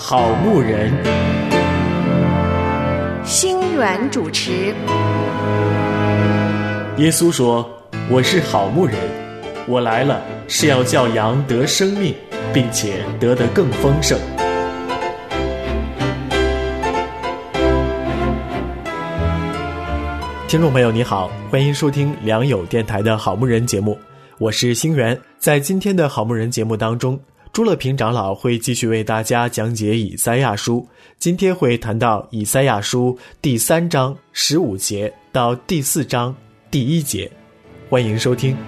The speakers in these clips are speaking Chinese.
好牧人， 星源主持。 耶稣说：“我是好牧人，我来了是要叫羊得生命，并且得得更丰盛。”听众朋友你好，欢迎收听良友电台的好牧人节目，我是星源。在今天的好牧人节目当中，朱乐平长老会继续为大家讲解以赛亚书，今天会谈到以赛亚书第3章15节到第4章第1节，欢迎收听。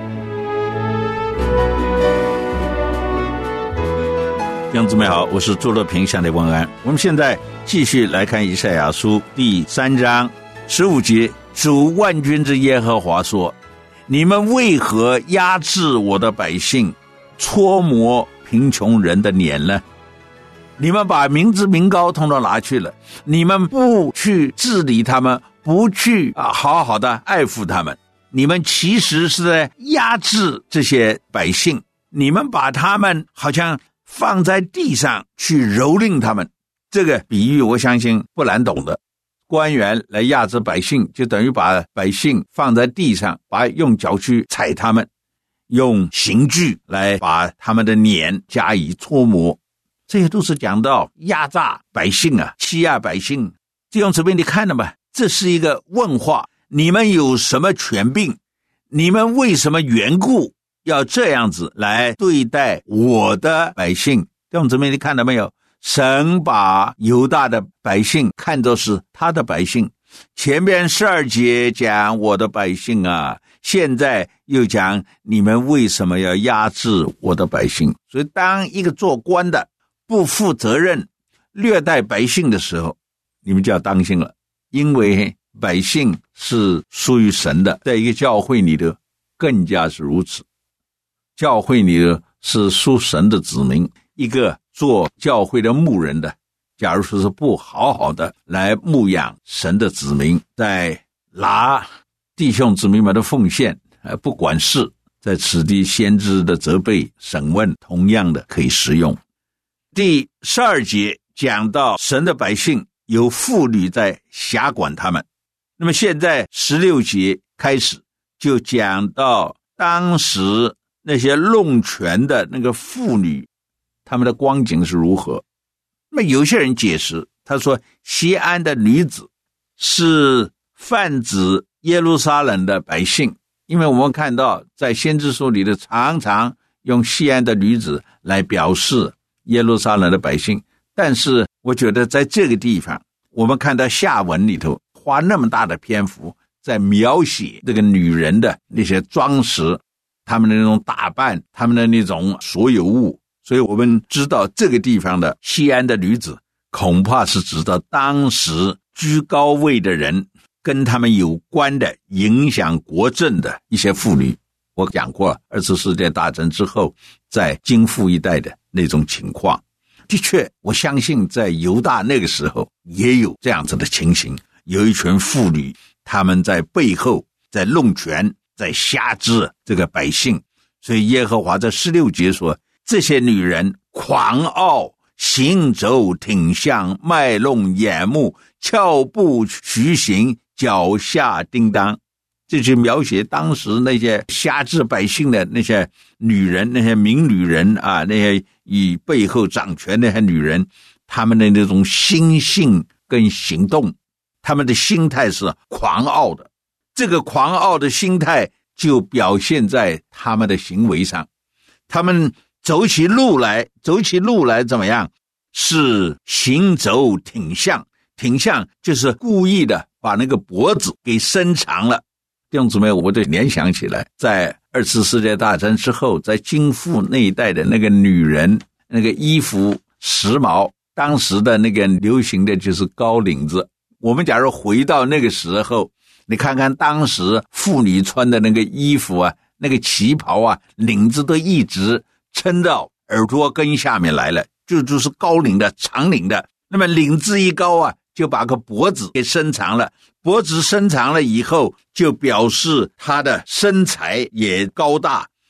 弟兄姊妹好，我是朱乐平，向你问安。我们现在继续来看以赛亚书第3章15节，主万军之耶和华说：你们为何压制我的百姓，搓磨贫穷人的脸呢？你们把民脂民膏统统拿去了，你们不去治理他们，不去好好的爱护他们，你们其实是在压制这些百姓，你们把他们好像放在地上去蹂躏他们。这个比喻我相信不难懂的，官员来压制百姓，就等于把百姓放在地上，用脚去踩他们，用刑具来把他们的脸加以搓磨。这些都是讲到压榨百姓欺压百姓。弟兄姊妹，你看了吗？这是一个问话，你们有什么权柄？你们为什么缘故要这样子来对待我的百姓？弟兄姊妹，你看到没有？神把犹大的百姓看作是他的百姓，前边12节讲我的百姓现在又讲你们为什么要压制我的百姓。所以当一个做官的不负责任虐待百姓的时候，你们就要当心了，因为百姓是属于神的，在一个教会里的更加是如此。教会里的是属神的子民，一个做教会的牧人的，假如说是不好好的来牧养神的子民，在拿弟兄姊妹们的奉献不管事，在此地先知的责备审问同样的可以适用。第12节讲到神的百姓有妇女在辖管他们，那么现在16节开始就讲到当时那些弄权的那个妇女，他们的光景是如何。那么有些人解释，他说西安的女子是泛指耶路撒冷的百姓，因为我们看到在先知书里的常常用西安的女子来表示耶路撒冷的百姓。但是我觉得在这个地方，我们看到下文里头花那么大的篇幅在描写这个女人的那些装饰，他们的那种打扮，他们的那种所有物，所以我们知道这个地方的西安的女子恐怕是指到当时居高位的人，跟他们有关的影响国政的一些妇女。我讲过2次世界大战之后在京沪一带的那种情况，的确我相信在犹大那个时候也有这样子的情形，有一群妇女，他们在背后在弄权，在辖制这个百姓。所以耶和华在16节说，这些女人狂傲，行走挺向，卖弄眼目，翘步徐行，脚下叮当。这就描写当时那些辖制百姓的那些女人，那些名女人那些以背后掌权的那些女人，她们的那种心性跟行动，她们的心态是狂傲的。这个狂傲的心态就表现在他们的行为上，他们走起路来怎么样？是行走挺向，挺向就是故意的把那个脖子给伸长了。弟兄姊妹，我就联想起来，在2次世界大战之后，在京沪那一带的那个女人，那个衣服时髦，当时的那个流行的就是高领子。我们假如回到那个时候，你看看当时妇女穿的那个衣服那个旗袍领子都一直撑到耳朵根下面来了，就是高领的长领的。那么领子一高就把个脖子给伸长了，脖子伸长了以后，就表示他的身材也高大，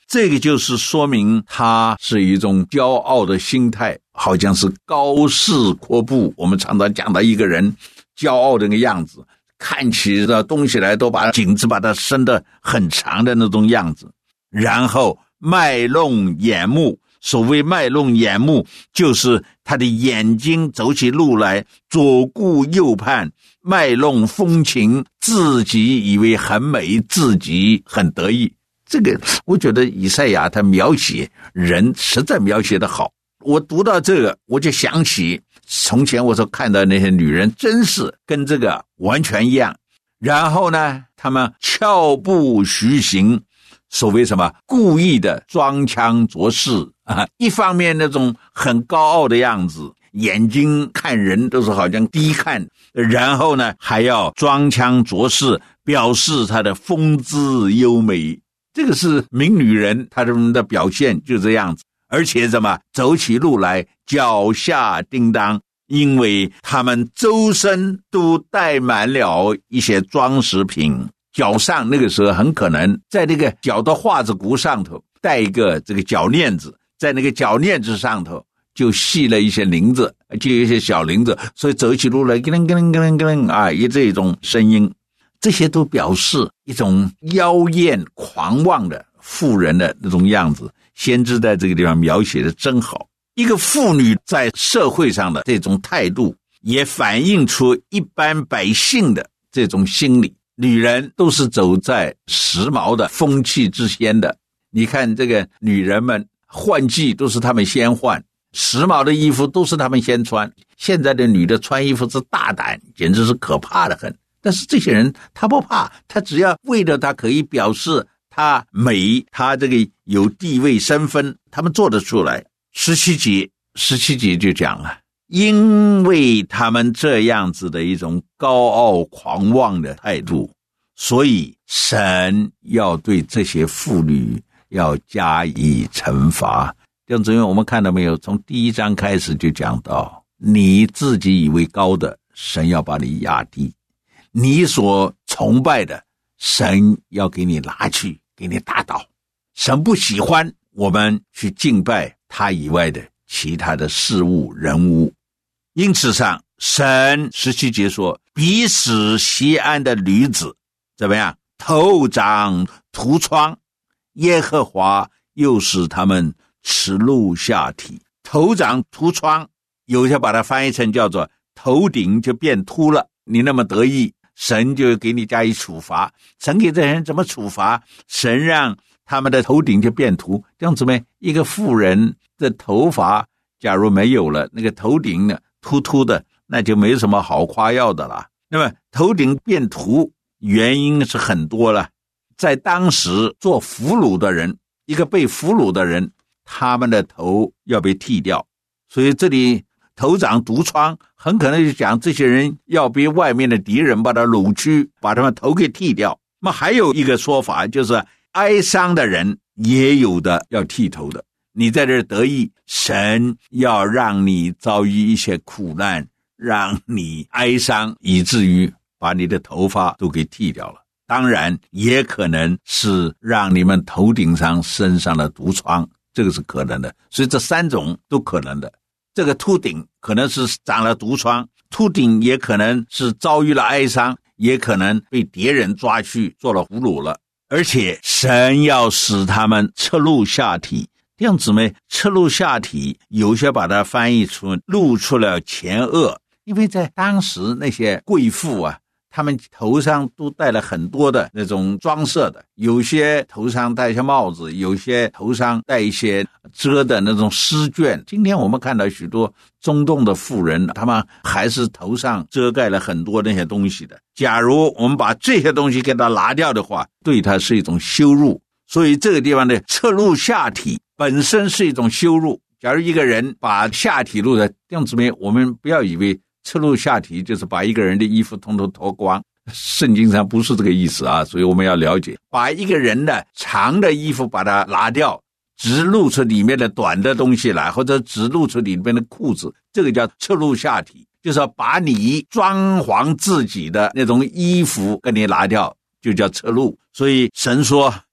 这个就是说明他是一种骄傲的心态，好像是高士阔步。我们常常讲到一个人骄傲的那个样子，看起的东西来都把颈子把它伸得很长的那种样子，然后卖弄眼目。所谓卖弄眼目，就是他的眼睛走起路来左顾右盼，卖弄风情，自己以为很美，自己很得意。这个我觉得以赛亚他描写人实在描写得好。我读到这个，我就想起从前我所看到那些女人，真是跟这个完全一样。然后呢，他们俏步徐行，所谓什么故意的装腔作势啊，一方面那种很高傲的样子，眼睛看人都是好像低看，然后呢还要装腔作势，表示她的风姿优美。这个是名女人她们的表现，就这样子。而且什么走起路来脚下叮当，因为他们周身都带满了一些装饰品，脚上那个时候很可能在那个脚的画子骨上头带一个这个脚链子，在那个脚链子上头就系了一些铃子，就有一些小铃子，所以走起路来咯楞咯楞咯楞咯楞啊，有这种声音。这些都表示一种妖艳狂妄的妇人的那种样子。先知在这个地方描写的真好。一个妇女在社会上的这种态度，也反映出一般百姓的这种心理。女人都是走在时髦的风气之先的，你看这个女人们换季都是她们先换，时髦的衣服都是她们先穿。现在的女的穿衣服是大胆，简直是可怕的很。但是这些人她不怕，她只要为了她可以表示她美，她这个有地位身份，他们做得出来。17节就讲了，因为他们这样子的一种高傲狂妄的态度，所以神要对这些妇女要加以惩罚。弟兄姊妹，我们看到没有？从第1章开始就讲到，你自己以为高的，神要把你压低；你所崇拜的，神要给你拿去，给你打倒。神不喜欢我们去敬拜他以外的其他的事物人物。因此上，神17节说，彼使西安的女子怎么样？头长涂疮，耶和华又使他们耻辱下体。头长涂疮，有些把它翻译成叫做头顶就变秃了，你那么得意，神就给你加以处罚。神给这人怎么处罚？神让他们的头顶就变秃。这样子没，一个妇人的头发假如没有了，那个头顶呢秃秃的，那就没什么好夸耀的了。那么头顶变秃原因是很多了。在当时做俘虏的人，一个被俘虏的人，他们的头要被剃掉，所以这里头长毒疮，很可能就讲这些人要被外面的敌人把他掳去，把他们头给剃掉。那么还有一个说法，就是哀伤的人也有的要剃头的。你在这儿得意，神要让你遭遇一些苦难，让你哀伤，以至于把你的头发都给剃掉了。当然也可能是让你们头顶上身上的毒疮，这个是可能的。所以这3种都可能的。这个秃顶可能是长了毒疮，秃顶也可能是遭遇了哀伤，也可能被敌人抓去做了俘虏了。而且神要使他们赤露下体。弟兄姊妹，赤露下体有些把它翻译出露出了前额，因为在当时那些贵妇啊，他们头上都戴了很多的那种装饰的，有些头上戴一些帽子，有些头上戴一些遮的那种丝绢。今天我们看到许多中东的妇人，他们还是头上遮盖了很多那些东西的。假如我们把这些东西给它拿掉的话，对它是一种羞辱。所以这个地方的赤露下体本身是一种羞辱。假如一个人把下体露在，弟兄姊妹，我们不要以为赤露下体就是把一个人的衣服统统脱光，圣经上不是这个意思啊。所以我们要了解，把一个人的长的衣服把它拿掉，只露出里面的短的东西来，或者只露出里面的裤子，这个叫赤露下体，就是要把你装潢自己的那种衣服跟你拿掉，就叫赤露。所以神说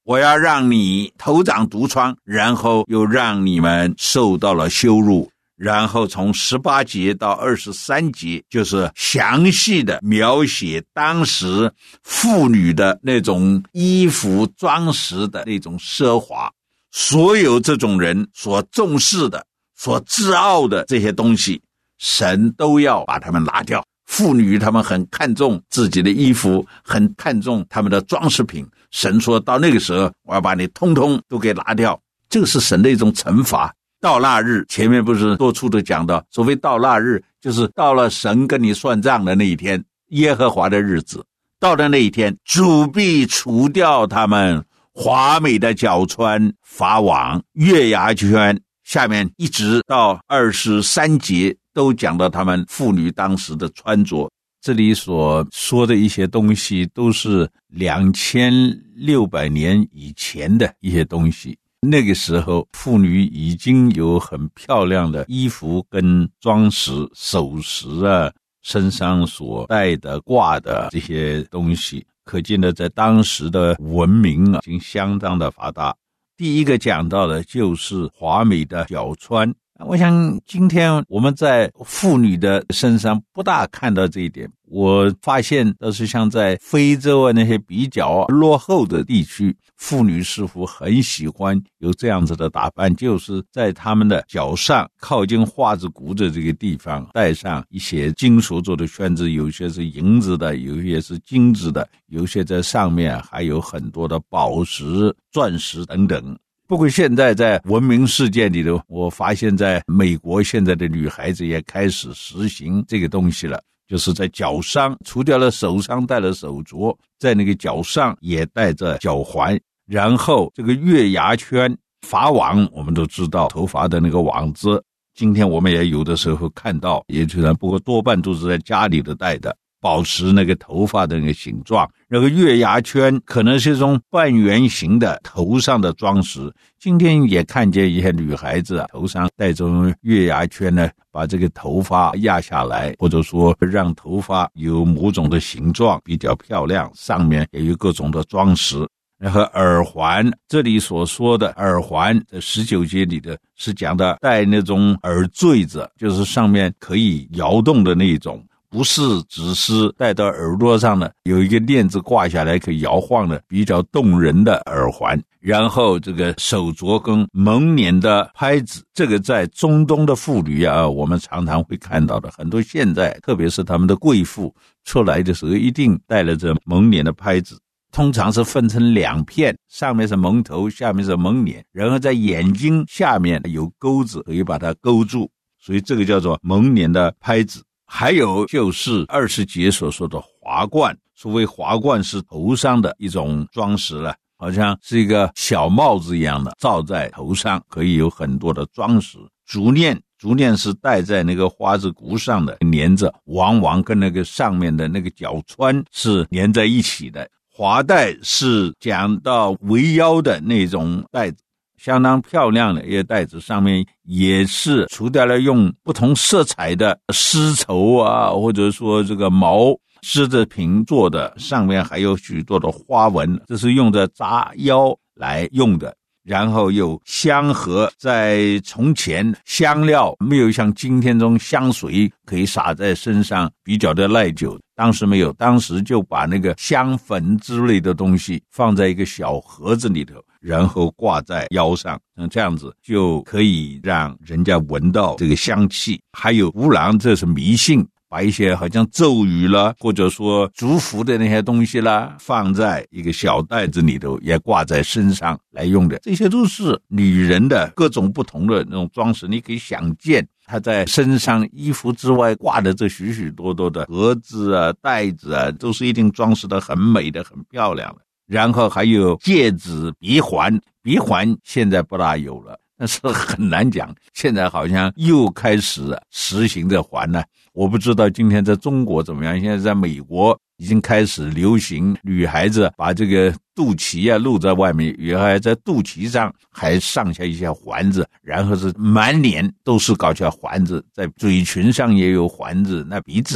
我要让你头长毒疮，然后又让你们受到了羞辱。然后从18节到23节就是详细的描写当时妇女的那种衣服装饰的那种奢华，所有这种人所重视的所自傲的这些东西，神都要把它们拿掉。妇女她们很看重自己的衣服，很看重她们的装饰品，神说到那个时候我要把你通通都给拿掉。这个是神的一种惩罚。到那日，前面不是多处的讲到，所谓到那日就是到了神跟你算账的那一天，耶和华的日子。到了那一天，主必除掉他们华美的角穿、发网、月牙圈，下面一直到23节都讲到他们妇女当时的穿着。这里所说的一些东西都是2600年以前的一些东西。那个时候妇女已经有很漂亮的衣服跟装饰、首饰啊，身上所戴的挂的这些东西，可见的在当时的文明已经相当的发达。第一个讲到的就是华美的脚穿。我想今天我们在妇女的身上不大看到这一点，我发现都是像在非洲啊那些比较落后的地区，妇女似乎很喜欢有这样子的打扮，就是在他们的脚上靠近花子骨的这个地方戴上一些金属做的圈子，有些是银子的，有些是金子的，有些在上面还有很多的宝石、钻石等等。不过现在在文明世界里头，我发现在美国现在的女孩子也开始实行这个东西了，就是在脚上除掉了手上戴了手镯，在那个脚上也戴着脚环，然后这个月牙圈、发网，我们都知道头发的那个网子，今天我们也有的时候看到，也就是不过多半都是在家里的戴的，保持那个头发的那个形状。那个月牙圈可能是一种半圆形的头上的装饰，今天也看见一些女孩子头上戴这种月牙圈呢，把这个头发压下来，或者说让头发有某种的形状比较漂亮，上面也有各种的装饰。然后耳环，这里所说的耳环在19节里的是讲的戴那种耳坠子，就是上面可以摇动的那种，不是只是戴到耳朵上的，有一个链子挂下来可以摇晃的比较动人的耳环。然后这个手镯跟蒙脸的拍子，这个在中东的妇女啊，我们常常会看到的，很多现在特别是他们的贵妇出来的时候一定带了这蒙脸的拍子，通常是分成2片，上面是蒙头，下面是蒙脸，然后在眼睛下面有钩子可以把它勾住，所以这个叫做蒙脸的拍子。还有就是20节所说的华冠，所谓华冠是头上的一种装饰了，好像是一个小帽子一样的罩在头上，可以有很多的装饰。竹链是戴在那个花子骨上的，连着，往往跟那个上面的那个脚穿是连在一起的。华带是讲到围腰的那种带子，相当漂亮的一个带子，上面也是除掉了用不同色彩的丝绸啊，或者说这个毛织的品做的，上面还有许多的花纹，这是用着扎腰来用的。然后有香盒，在从前香料没有像今天这种香水可以洒在身上比较的耐久，当时没有，当时就把那个香粉之类的东西放在一个小盒子里头，然后挂在腰上，这样子就可以让人家闻到这个香气。还有乌兰，这是迷信，把一些好像咒语啦，或者说祝福的那些东西啦，放在一个小袋子里头，也挂在身上来用的。这些都是女人的各种不同的那种装饰，你可以想见她在身上衣服之外挂的这许许多多的盒子啊、袋子啊，都是一定装饰的很美的、很漂亮的。然后还有戒指、鼻环现在不大有了，但是很难讲，现在好像又开始实行这环了。我不知道今天在中国怎么样，现在在美国已经开始流行，女孩子把这个肚脐啊露在外面，也还在肚脐上还上下一些环子，然后是满脸都是搞下环子，在嘴唇上也有环子，那鼻子上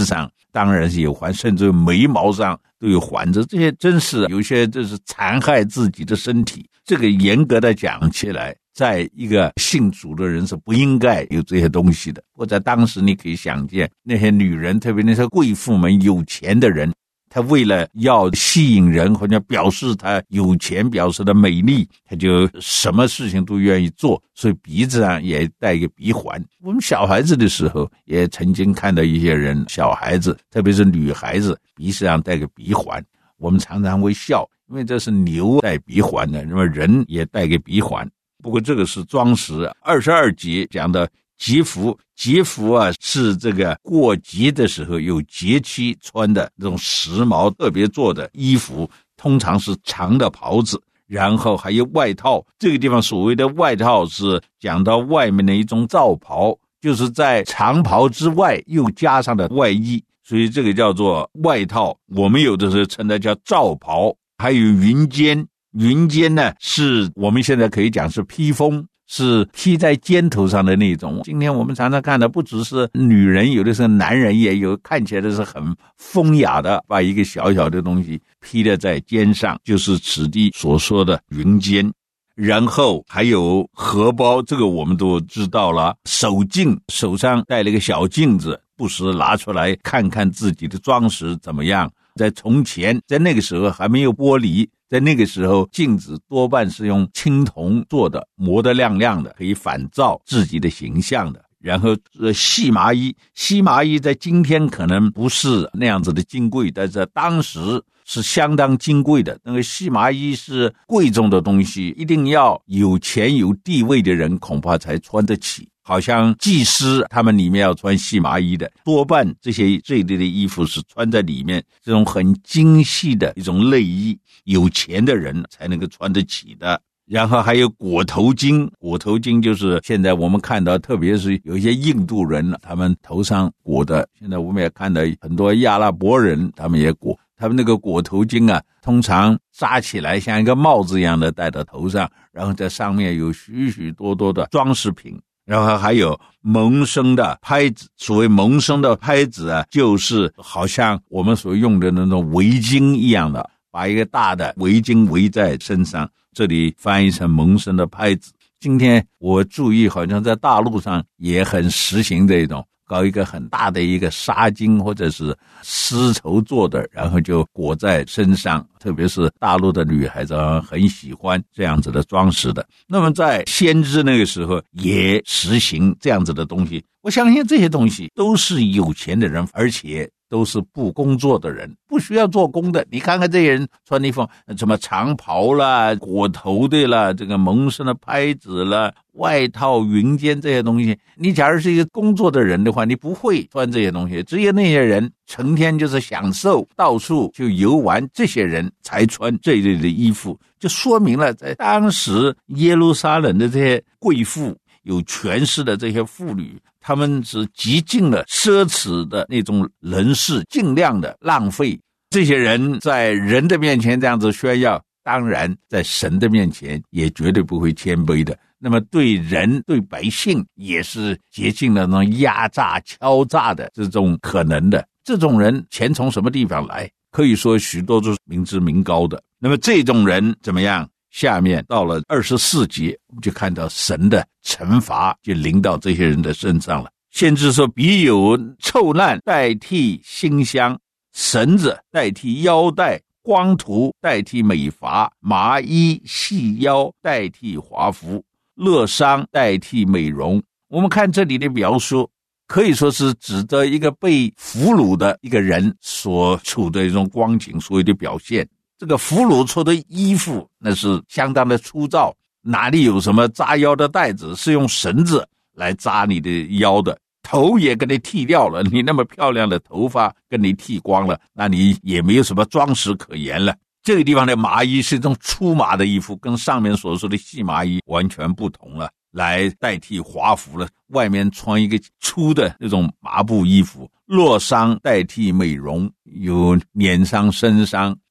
当然是有环，甚至眉毛上都有环着，这些真是有些就是残害自己的身体。这个严格的讲起来，在一个信主的人是不应该有这些东西的。或者当时你可以想见，那些女人，特别那些贵妇们，有钱的人，他为了要吸引人或者表示他有钱，表示的美丽，他就什么事情都愿意做，所以鼻子上也戴一个鼻环。我们小孩子的时候也曾经看到一些人，小孩子特别是女孩子鼻子上戴个鼻环，我们常常会笑，因为这是牛戴鼻环的，那么人也戴个鼻环。不过这个是装饰。22节讲的节服，节服啊是这个过节的时候有节期穿的这种时髦特别做的衣服，通常是长的袍子，然后还有外套。这个地方所谓的外套是讲到外面的一种罩袍，就是在长袍之外又加上的外衣，所以这个叫做外套。我们有的时候称它叫罩袍。还有云肩，云肩呢是我们现在可以讲是披风，是披在肩头上的那种。今天我们常常看到不只是女人，有的时候男人也有，看起来的是很风雅的，把一个小小的东西披在肩上，就是此地所说的云肩。然后还有荷包，这个我们都知道了。手镜，手上戴了一个小镜子，不时拿出来看看自己的装饰怎么样。在从前，在那个时候还没有玻璃，在那个时候镜子多半是用青铜做的，磨得亮亮的，可以反照自己的形象的。然后细麻衣，细麻衣在今天可能不是那样子的金贵，但是当时是相当金贵的。那个细麻衣是贵重的东西，一定要有钱有地位的人恐怕才穿得起。好像祭司他们里面要穿细麻衣的，多半这类的衣服是穿在里面，这种很精细的一种内衣，有钱的人才能够穿得起的。然后还有裹头巾，裹头巾就是现在我们看到，特别是有一些印度人，他们头上裹的，现在我们也看到很多阿拉伯人他们也裹，他们那个裹头巾啊，通常扎起来像一个帽子一样的戴到头上，然后在上面有许许多多的装饰品。然后还有蒙生的拍子，所谓蒙生的拍子啊，就是好像我们所用的那种围巾一样的，把一个大的围巾围在身上，这里翻译成蒙生的拍子。今天我注意好像在大陆上也很实行这种，搞一个很大的一个纱巾或者是丝绸做的，然后就裹在身上，特别是大陆的女孩子很喜欢这样子的装饰的。那么在先知那个时候也实行这样子的东西，我相信这些东西都是有钱的人，而且都是不工作的人，不需要做工的。你看看这些人穿一副什么长袍啦，裹头的啦，这个蒙生的拍子啦，外套云肩这些东西，你假如是一个工作的人的话，你不会穿这些东西。只有那些人成天就是享受，到处就游玩，这些人才穿这一类的衣服，就说明了在当时耶路撒冷的这些贵妇，有权势的这些妇女，他们是极尽了奢侈的那种人事，尽量的浪费。这些人在人的面前这样子炫耀，当然在神的面前也绝对不会谦卑的。那么对人对百姓也是竭尽了那种压榨敲诈的这种可能的。这种人钱从什么地方来？可以说许多都是民脂民膏的。那么这种人怎么样？下面到了24节，我们就看到神的惩罚就临到这些人的身上了。先知说，必有臭烂代替馨香，绳子代替腰带，光图代替美发，麻衣细腰代替华服，乐伤代替美容。我们看这里的描述，可以说是指的一个被俘虏的一个人所处的一种光景，所有的表现。这个俘虏出的衣服那是相当的粗糙，哪里有什么扎腰的带子，是用绳子来扎你的腰的，头也给你剃掉了，你那么漂亮的头发跟你剃光了，那你也没有什么装饰可言了。这个地方的麻衣是一种粗麻的衣服，跟上面所说的细麻衣完全不同了，来代替华服了，外面穿一个粗的那种麻布衣服。落伤代替美容，有碾伤身伤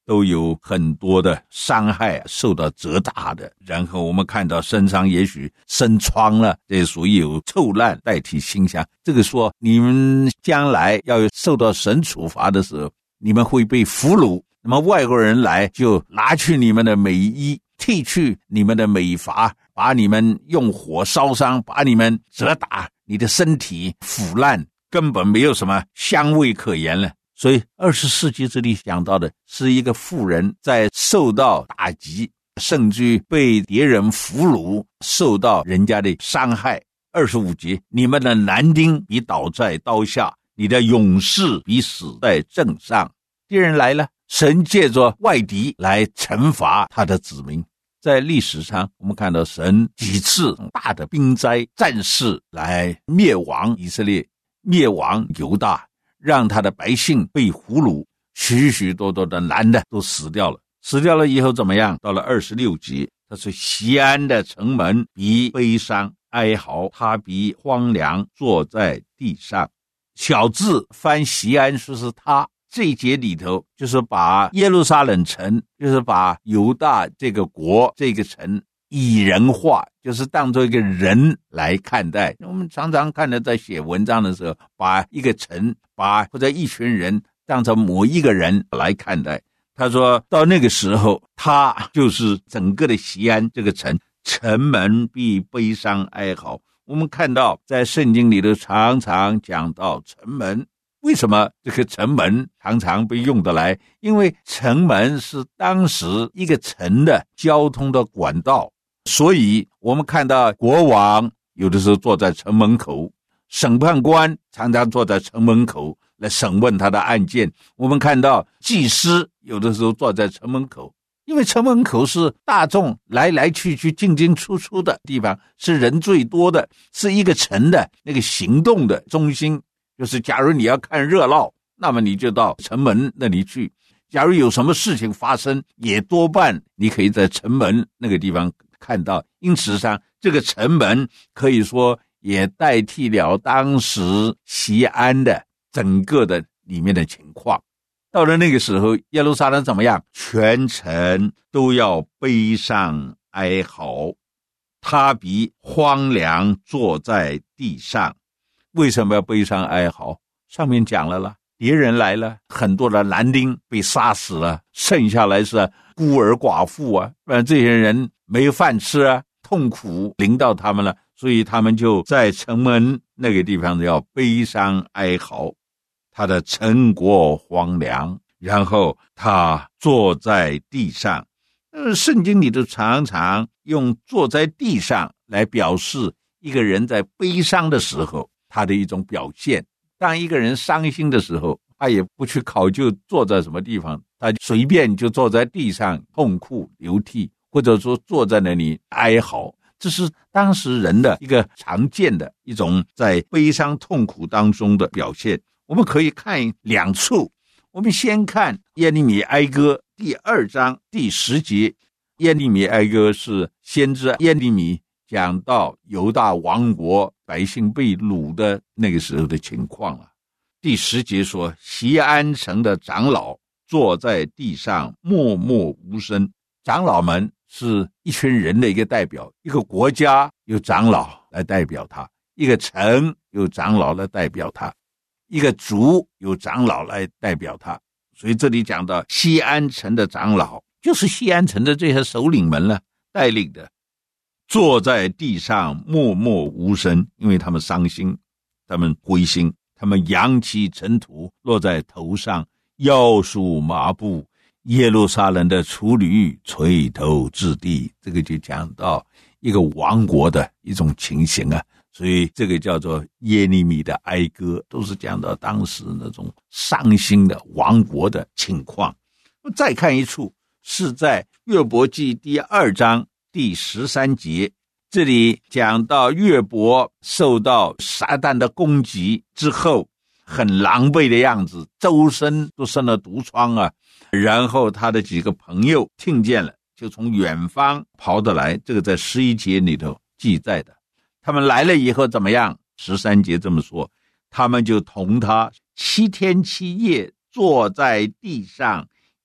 都有很多的伤害受到责打的，然后我们看到身上也许生疮了，这属于有臭烂代替馨香。这个说你们将来要受到神处罚的时候，你们会被俘虏，那么外国人来就拿去你们的美衣，剃去你们的美发，把你们用火烧伤，把你们责打，你的身体腐烂，根本没有什么香味可言了。所以20世纪这里讲到的是一个妇人在受到打击，甚至于被敌人俘虏，受到人家的伤害。25节，你们的男丁比倒在刀下，你的勇士比死在阵上。敌人来了，神借着外敌来惩罚他的子民。在历史上我们看到神几次大的兵灾战事来灭亡以色列，灭亡犹大，让他的百姓被俘虏，许许多多的男的都死掉了。死掉了以后怎么样？到了26节，他说锡安的城门比悲伤哀嚎，他比荒凉坐在地上。小字翻锡安说是他，这一节里头就是把耶路撒冷城，就是把犹大这个国这个城以人化，就是当作一个人来看待。我们常常看到在写文章的时候，把一个城或者一群人当成某一个人来看待。他说到那个时候，他就是整个的锡安这个城门必悲伤哀嚎。我们看到在圣经里头常常讲到城门，为什么这个城门常常被用得来？因为城门是当时一个城的交通的管道，所以我们看到国王有的时候坐在城门口，审判官常常坐在城门口来审问他的案件。我们看到祭司有的时候坐在城门口，因为城门口是大众来来去去进进出出的地方，是人最多的，是一个城的那个行动的中心。就是假如你要看热闹，那么你就到城门那里去，假如有什么事情发生，也多半你可以在城门那个地方看到。因此上这个城门可以说也代替了当时锡安的整个的里面的情况。到了那个时候，耶路撒冷怎么样？全城都要悲伤哀嚎，他比荒凉坐在地上。为什么要悲伤哀嚎？上面讲了啦，敌人来了，很多的男丁被杀死了，剩下来是孤儿寡妇啊，不然这些人没有饭吃啊，痛苦临到他们了，所以他们就在城门那个地方要悲伤哀嚎。他的城国荒凉，然后他坐在地上。圣经里头常常用坐在地上来表示一个人在悲伤的时候他的一种表现。当一个人伤心的时候，他也不去考究坐在什么地方，他随便就坐在地上痛哭流涕，或者说坐在那里哀嚎。这是当时人的一个常见的一种在悲伤痛苦当中的表现。我们可以看两处，我们先看耶利米哀歌第2章第10节。耶利米哀歌是先知耶利米讲到犹大王国百姓被掳的那个时候的情况了。第10节说，锡安城的长老坐在地上默默无声。长老们是一群人的一个代表，一个国家有长老来代表他，一个城有长老来代表他，一个族有长老来代表他。所以这里讲到锡安城的长老，就是锡安城的这些首领们了带领的，坐在地上默默无声，因为他们伤心，他们灰心，他们扬起尘土落在头上，腰束麻布，耶路撒冷的处女垂头至地。这个就讲到一个亡国的一种情形啊。所以这个叫做耶利米的哀歌，都是讲到当时那种伤心的亡国的情况。再看一处，是在约伯记第2章第13节，这里讲到约伯受到撒旦的攻击之后很狼狈的样子，周身都生了毒疮啊。然后他的几个朋友听见了，就从远方跑得来，这个在11节里头记载的。他们来了以后怎么样？13节这么说，他们就同他7天7夜坐在地上，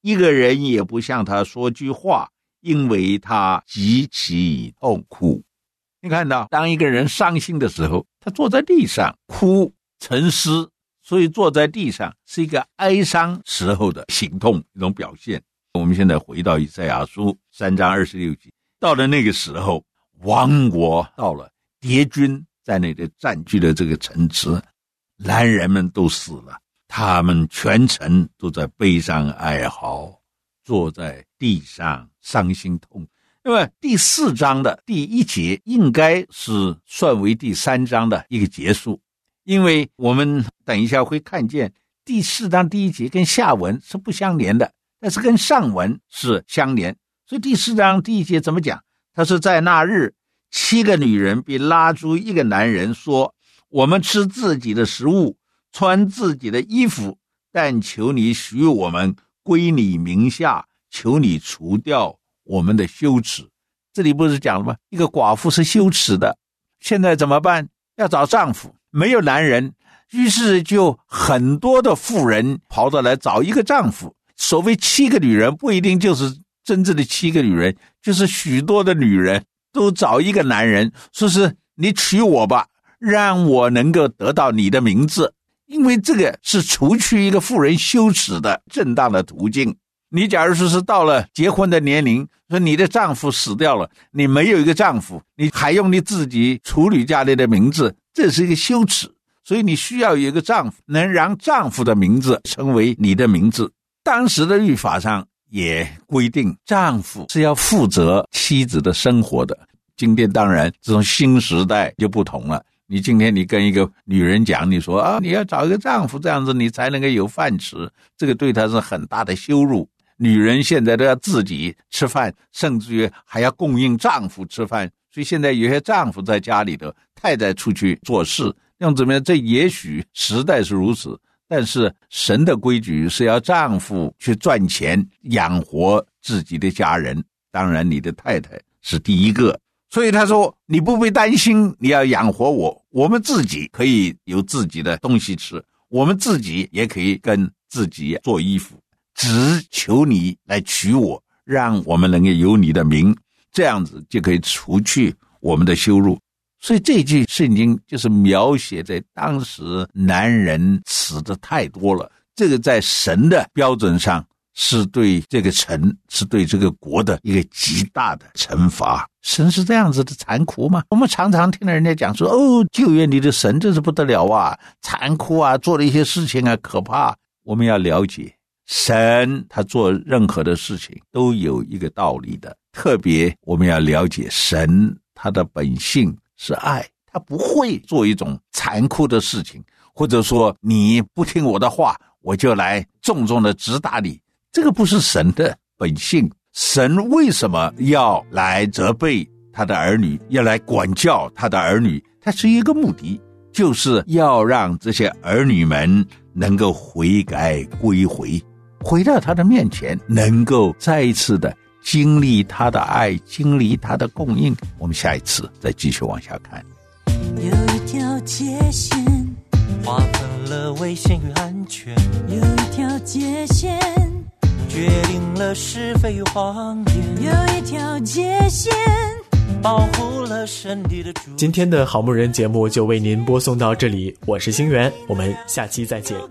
一个人也不向他说句话，因为他极其痛苦。你看到当一个人伤心的时候，他坐在地上哭沉思，所以坐在地上是一个哀伤时候的行动，一种表现。我们现在回到以赛亚书3章26节，到了那个时候，亡国到了，敌军在那里占据了这个城池，男人们都死了，他们全城都在悲伤哀嚎，坐在地上伤心痛。那么第4章的第1节应该是算为第3章的一个结束，因为我们等一下会看见第4章第1节跟下文是不相连的，但是跟上文是相连。所以第4章第1节怎么讲？他是在那日，7个女人并拉住一个男人说，我们吃自己的食物，穿自己的衣服，但求你许我们归你名下，求你除掉我们的羞耻。这里不是讲了吗？一个寡妇是羞耻的，现在怎么办？要找丈夫，没有男人，于是就很多的妇人跑到来找一个丈夫。所谓7个女人不一定就是真正的7个女人，就是许多的女人都找一个男人，说是你娶我吧，让我能够得到你的名字，因为这个是除去一个妇人羞耻的正当的途径。你假如说是到了结婚的年龄，说你的丈夫死掉了，你没有一个丈夫，你还用你自己处女家里的名字，这是一个羞耻。所以你需要有一个丈夫，能让丈夫的名字成为你的名字。当时的律法上也规定，丈夫是要负责妻子的生活的。今天当然这种新时代就不同了，你今天你跟一个女人讲，你说啊，你要找一个丈夫，这样子你才能够有饭吃，这个对她是很大的羞辱。女人现在都要自己吃饭，甚至于还要供应丈夫吃饭，所以现在有些丈夫在家里的，太太出去做事，用怎么样？这也许时代是如此，但是神的规矩是要丈夫去赚钱养活自己的家人，当然你的太太是第一个。所以他说你不必担心，你要养活我，我们自己可以有自己的东西吃，我们自己也可以跟自己做衣服，只求你来娶我，让我们能够有你的名，这样子就可以除去我们的羞辱。所以这句圣经就是描写在当时男人死的太多了，这个在神的标准上是对这个城，是对这个国的一个极大的惩罚。神是这样子的残酷吗？我们常常听到人家讲说，哦，旧约里的神真是不得了啊，残酷啊，做了一些事情啊，可怕。我们要了解神他做任何的事情都有一个道理的，特别我们要了解神他的本性是爱，他不会做一种残酷的事情，或者说你不听我的话我就来重重的指打你，这个不是神的本性。神为什么要来责备他的儿女，要来管教他的儿女？他是一个目的，就是要让这些儿女们能够悔改归回，回到他的面前，能够再一次的经历他的爱，经历他的供应。我们下一次再继续往下看。 有一条界限划分了危险与安全，有一条界限决定了是非与谎言，有一条界限保护了神地的主。 今天的好牧人节目就为您播送到这里，我是星源，我们下期再见。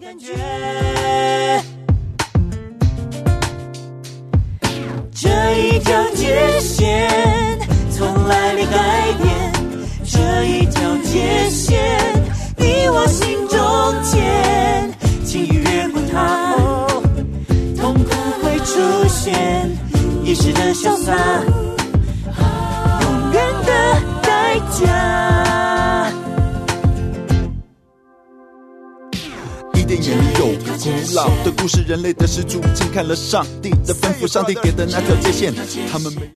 这一条界限从来没改变，这一条界限你我心中牵，轻易越过它，痛苦会出现，一时的潇洒，永远的代价。 伊甸园里有个古老的故事，人类的始祖亲看了上帝的吩咐，上帝给的那条界限，他们没